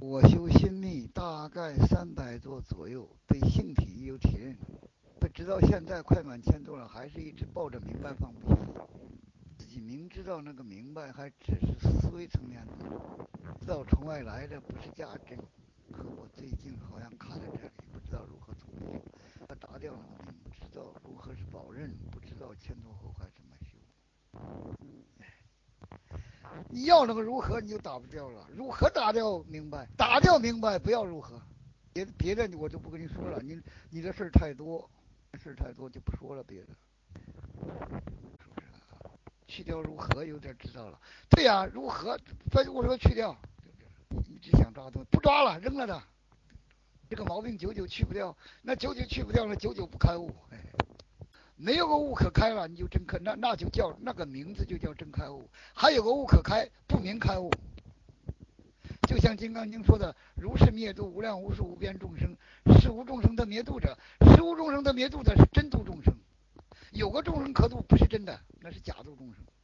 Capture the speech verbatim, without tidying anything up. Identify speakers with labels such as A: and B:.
A: 我修心密大概三百多左右，对性体有体认，直到现在快满千多了，还是一直抱着明白放不下。自己明知道那个明白还只是思维层面的，知道从外来的不是价值。可我最近好像卡在这里，不知道如何从修。他打掉那个明，知道如何是保任，不知道前途后还怎么修。你要那个如何，你就打不掉了。如何打掉明白？打掉明白，不要如何。别别的我就不跟你说了，你你的事儿太多，事儿太多就不说了别的。去掉如何有点知道了。对呀、啊，如何？所以我说去掉，一直想抓住，不抓了，扔了它。这个毛病久久去不掉，那久久去不掉了，久久不开悟。哎，没有个悟可开了，你就真开，那那就叫那个名字就叫真开悟。还有个悟可开，不明开悟。就像《金刚经》说的：“如是灭度无量无数无边众生，是无众生的灭度者，是无众生的灭度者是真度众生。有个众生可度不是真的，那是假度众生。